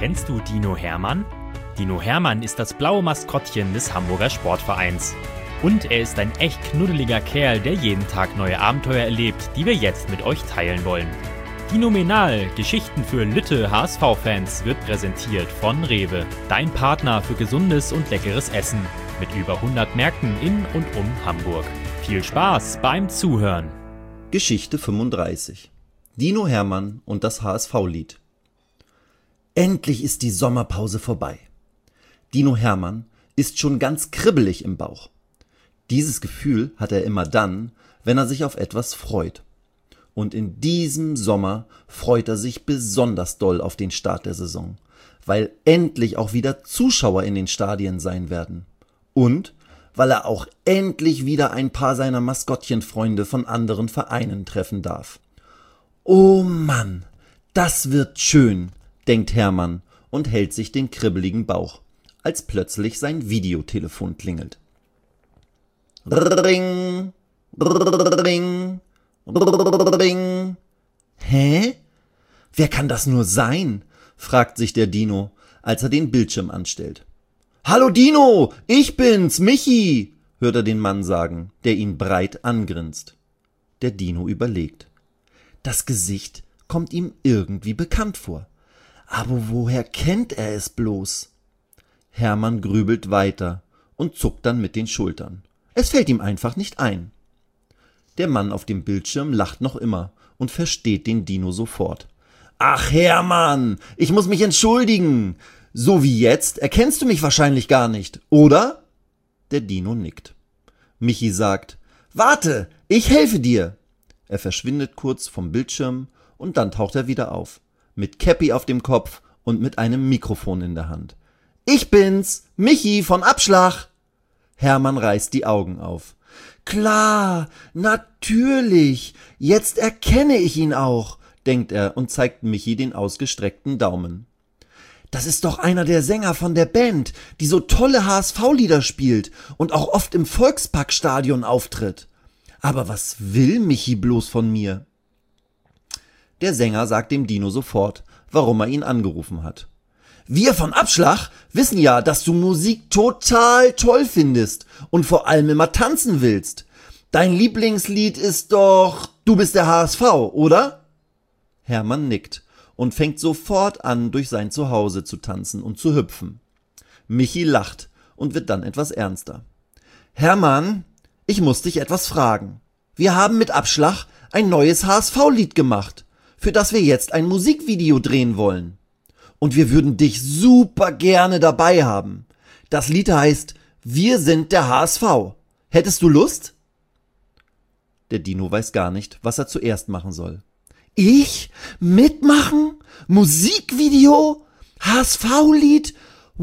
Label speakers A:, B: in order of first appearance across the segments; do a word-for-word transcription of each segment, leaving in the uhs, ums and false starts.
A: Kennst du Dino Hermann? Dino Hermann ist das blaue Maskottchen des Hamburger Sportvereins. Und er ist ein echt knuddeliger Kerl, der jeden Tag neue Abenteuer erlebt, die wir jetzt mit euch teilen wollen. Dinomenal, Geschichten für Lütte H S V-Fans, wird präsentiert von Rewe, dein Partner für gesundes und leckeres Essen, mit über hundert Märkten in und um Hamburg. Viel Spaß beim Zuhören!
B: Geschichte fünfunddreißig. Dino Hermann und das H S V-Lied. Endlich ist die Sommerpause vorbei. Dino Hermann ist schon ganz kribbelig im Bauch. Dieses Gefühl hat er immer dann, wenn er sich auf etwas freut. Und in diesem Sommer freut er sich besonders doll auf den Start der Saison, weil endlich auch wieder Zuschauer in den Stadien sein werden. Und weil er auch endlich wieder ein paar seiner Maskottchenfreunde von anderen Vereinen treffen darf. Oh Mann, das wird schön, denkt Hermann und hält sich den kribbeligen Bauch, als plötzlich sein Videotelefon klingelt. Ring, ring, ring. Hä? Wer kann das nur sein? Fragt sich der Dino, als er den Bildschirm anstellt. Hallo Dino, ich bin's, Michi, hört er den Mann sagen, der ihn breit angrinst. Der Dino überlegt. Das Gesicht kommt ihm irgendwie bekannt vor. Aber woher kennt er es bloß? Hermann grübelt weiter und zuckt dann mit den Schultern. Es fällt ihm einfach nicht ein. Der Mann auf dem Bildschirm lacht noch immer und versteht den Dino sofort. Ach Hermann, ich muss mich entschuldigen. So wie jetzt erkennst du mich wahrscheinlich gar nicht, oder? Der Dino nickt. Michi sagt, warte, ich helfe dir. Er verschwindet kurz vom Bildschirm und dann taucht er wieder auf, mit Käppi auf dem Kopf und mit einem Mikrofon in der Hand. Ich bin's, Michi von Abschlag. Hermann reißt die Augen auf. Klar, natürlich, jetzt erkenne ich ihn auch, denkt er und zeigt Michi den ausgestreckten Daumen. Das ist doch einer der Sänger von der Band, die so tolle H S V-Lieder spielt und auch oft im Volksparkstadion auftritt. Aber was will Michi bloß von mir? Der Sänger sagt dem Dino sofort, warum er ihn angerufen hat. Wir von Abschlag wissen ja, dass du Musik total toll findest und vor allem immer tanzen willst. Dein Lieblingslied ist doch Du bist der H S V, oder? Hermann nickt und fängt sofort an, durch sein Zuhause zu tanzen und zu hüpfen. Michi lacht und wird dann etwas ernster. Hermann, ich muss dich etwas fragen. Wir haben mit Abschlag ein neues H S V-Lied gemacht, für das wir jetzt ein Musikvideo drehen wollen. Und wir würden dich super gerne dabei haben. Das Lied heißt Wir sind der H S V. Hättest du Lust? Der Dino weiß gar nicht, was er zuerst machen soll. Ich? Mitmachen? Musikvideo? H S V-Lied?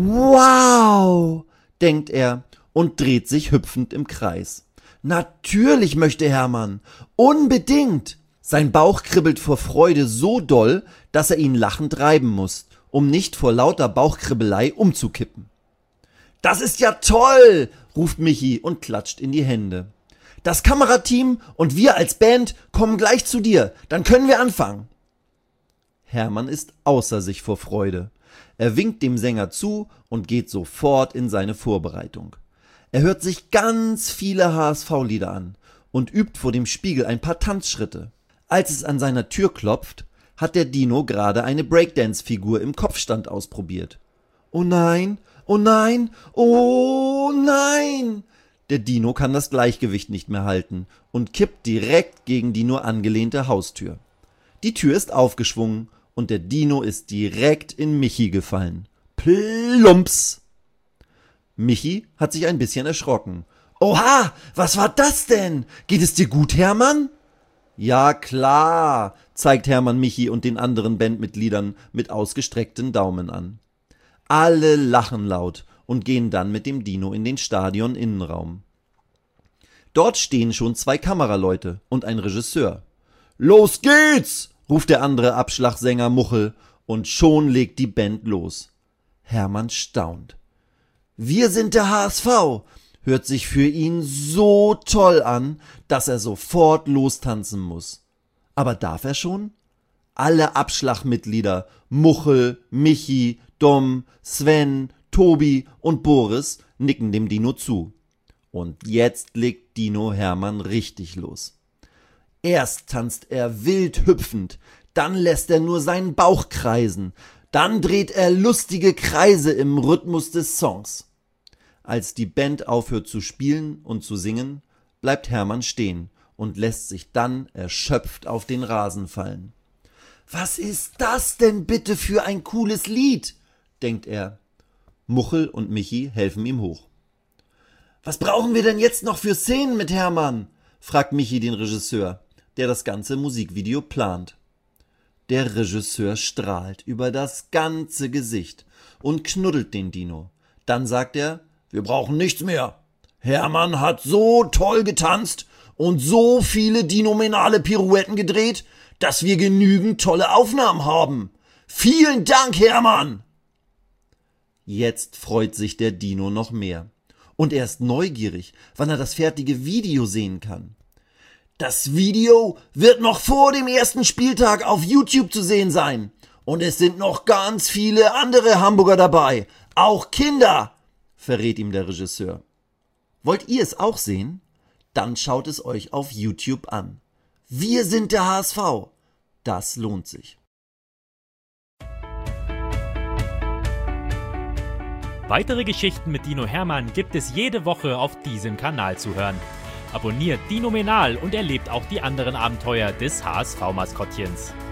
B: Wow! Denkt er und dreht sich hüpfend im Kreis. Natürlich möchte Hermann. Unbedingt. Sein Bauch kribbelt vor Freude so doll, dass er ihn lachend reiben muss, um nicht vor lauter Bauchkribbelei umzukippen. Das ist ja toll, ruft Michi und klatscht in die Hände. Das Kamerateam und wir als Band kommen gleich zu dir, dann können wir anfangen. Hermann ist außer sich vor Freude. Er winkt dem Sänger zu und geht sofort in seine Vorbereitung. Er hört sich ganz viele H S V-Lieder an und übt vor dem Spiegel ein paar Tanzschritte. Als es an seiner Tür klopft, hat der Dino gerade eine Breakdance-Figur im Kopfstand ausprobiert. Oh nein, oh nein, oh nein! Der Dino kann das Gleichgewicht nicht mehr halten und kippt direkt gegen die nur angelehnte Haustür. Die Tür ist aufgeschwungen und der Dino ist direkt in Michi gefallen. Plumps! Michi hat sich ein bisschen erschrocken. Oha, was war das denn? Geht es dir gut, Hermann? Ja klar, zeigt Hermann Michi und den anderen Bandmitgliedern mit ausgestreckten Daumen an. Alle lachen laut und gehen dann mit dem Dino in den Stadion-Innenraum. Dort stehen schon zwei Kameraleute und ein Regisseur. Los geht's, ruft der andere Abschlagsänger Muchel und schon legt die Band los. Hermann staunt. Wir sind der H S V, hört sich für ihn so toll an, dass er sofort lostanzen muss. Aber darf er schon? Alle Abschlagmitglieder, Muchel, Michi, Dom, Sven, Tobi und Boris, nicken dem Dino zu. Und jetzt legt Dino Hermann richtig los. Erst tanzt er wild hüpfend, dann lässt er nur seinen Bauch kreisen, dann dreht er lustige Kreise im Rhythmus des Songs. Als die Band aufhört zu spielen und zu singen, bleibt Hermann stehen und lässt sich dann erschöpft auf den Rasen fallen. »Was ist das denn bitte für ein cooles Lied?«, denkt er. Muchel und Michi helfen ihm hoch. »Was brauchen wir denn jetzt noch für Szenen mit Hermann?«, fragt Michi den Regisseur, der das ganze Musikvideo plant. Der Regisseur strahlt über das ganze Gesicht und knuddelt den Dino. Dann sagt er, »Wir brauchen nichts mehr. Hermann hat so toll getanzt und so viele dinominale Pirouetten gedreht, dass wir genügend tolle Aufnahmen haben. Vielen Dank, Hermann!« Jetzt freut sich der Dino noch mehr. Und er ist neugierig, wann er das fertige Video sehen kann. »Das Video wird noch vor dem ersten Spieltag auf YouTube zu sehen sein. Und es sind noch ganz viele andere Hamburger dabei, auch Kinder«, verrät ihm der Regisseur. Wollt ihr es auch sehen? Dann schaut es euch auf YouTube an. Wir sind der H S V. Das lohnt sich.
A: Weitere Geschichten mit Dino Hermann gibt es jede Woche auf diesem Kanal zu hören. Abonniert Dinomenal und erlebt auch die anderen Abenteuer des H S V-Maskottchens.